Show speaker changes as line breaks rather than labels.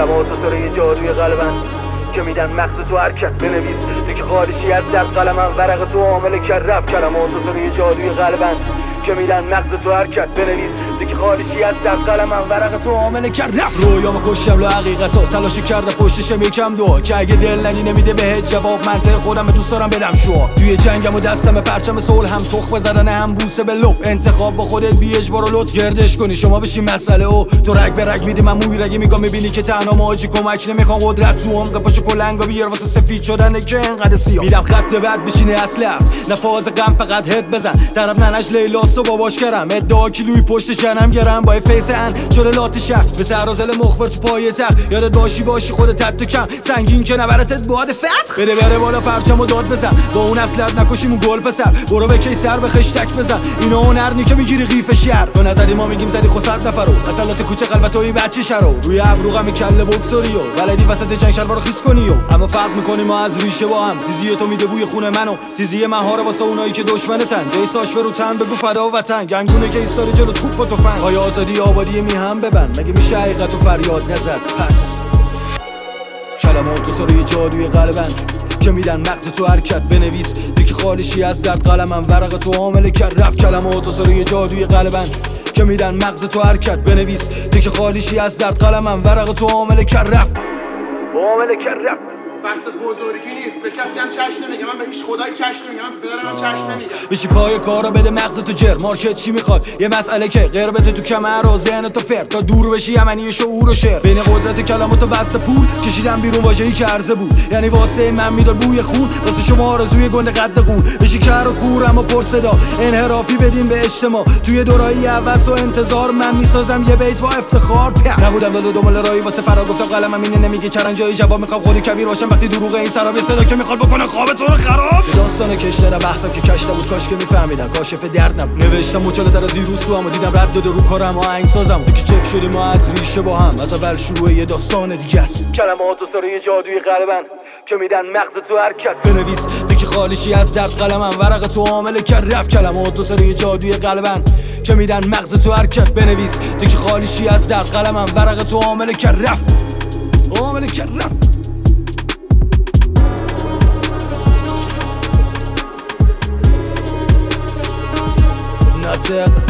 کلمات و سر یه جادوی قلبن که میدن مغز تو حرکت بنویس دیگه خارشی از در قلمم ورق تو عامل کررف کلمات و سر یه جادوی قلبن که میدن مغز تو حرکت بنویس دیگه خارشی از در قلمم ورق تو عامل کررف رویامو کشتم لو حقیقتا تلاشی کرده پشتشم یکم دو که اگه دل ننی نمیده بهت جواب منطق خودم دوست دارم بدم شو توی جنگم و دستم پرچم صلح هم تخم زدن هم بوسه به لب انتخاب با خودت بی اجبار و لطف گردش کنی شما بشی مسئله و تو رگ به رگ میدی من موی رگی میگم میبینی که تنها ماجی کمک نمیخوام قدرت تو عمق پاشو کلنگا بیار واسه سفید شدن که انقدر سیاه میدم خط بعد بشینه اصل نفاز غم فقط هد بزن طرف ننش لیلاس و باباش کرم ادعا کیلوی پشت جنم گرم با فیس ان شده لات شهر به سرازل مخبر تو پای تخت یادت باشی خودت تد و کم سنگین که نبرتت باد فتح بره بالا پرچمو داد بزن با اون اصلت نکشیمون گل پسر برو به کی سر به خشتک بزن اینو هنرنی که میگیری قیف شهر تو نزدی ما میگیم زدی خود 100 نفرو اصلات کوچه قلبتوی بچه شرو روی ابروغم کله بوکسوریو ولدی وسط جنگ شلوارو خیس کنیو اما فرق میکنیم ما از ریشه با هم تیزی تو میده بوی خون منو تیزی مهاره واسه اونایی که دشمنتن جای ساش برو تن بگو فدا وطن گنگونه که ایستاره جلو توپ و تفنگ آیا آزادی آبادی میهم ببند مگه میشه حقیقت و فریاد نزد پس کلمات و سر جادوی قلبن که میدن مغز تو حرکت بنویس دیگه خالشی از درد قلمم ورق تو عامل کررف کلمات و سر جادوی قلبن که میدن مغز تو حرکت بنویس دیگه خالشی از درد قلمم ورق تو عامل کررف
بحث بزرگی نیست به کسی هم چشم نمیگم من به هیچ خدایی چشم نمیگم من پدرم هم چشم نمیگم
بشی پای کارا بده مغز تو جر مارکت چی میخواد یه مسئله که غیر بده تو کمر و ذهن تو فر تا دور بشی یمنی شعور و شعر بین قدرت کلمات و وزن پول کشیدم بیرون واژه‌ای که عرضه بود یعنی واسه من میداد بوی خون واسه شما آرزوی گنده قد قون بشی کر و کور اما پر صدا انحرافی بدیم به اجتماع توی دورایی عوض و انتظار من میسازم یه بیت با افتخار نبودم دل و دنبال راهی واسه فرار گفتم قلمم اینه نمیگه چرنجایی جواب میخوام خودی کبیر باشم وقتی دروغ این سراب صدا که میخواد بکنه خواب تو رو خراب داستان کشتن بحثم که کشته بود کاش که میفهمیدن کاشف درد نبود نوشتم مچاله‌تر از دیروز تو اما دیدم رد داده رو کارم آهنگ سازم که چف شدیم ما از ریشه با هم از اول شروع یه داستان دیگه است کلمات و سر جادوی قلبن که میدن مغز تو حرکت بنویس دیگه خالشی از درد قلمم ورق تو عامل کررف کلمات و سر جادوی قلبن که میدن مغز تو حرکت بنویس دیگه خالشی از درد قلمم ورق تو عامل کررف ناطق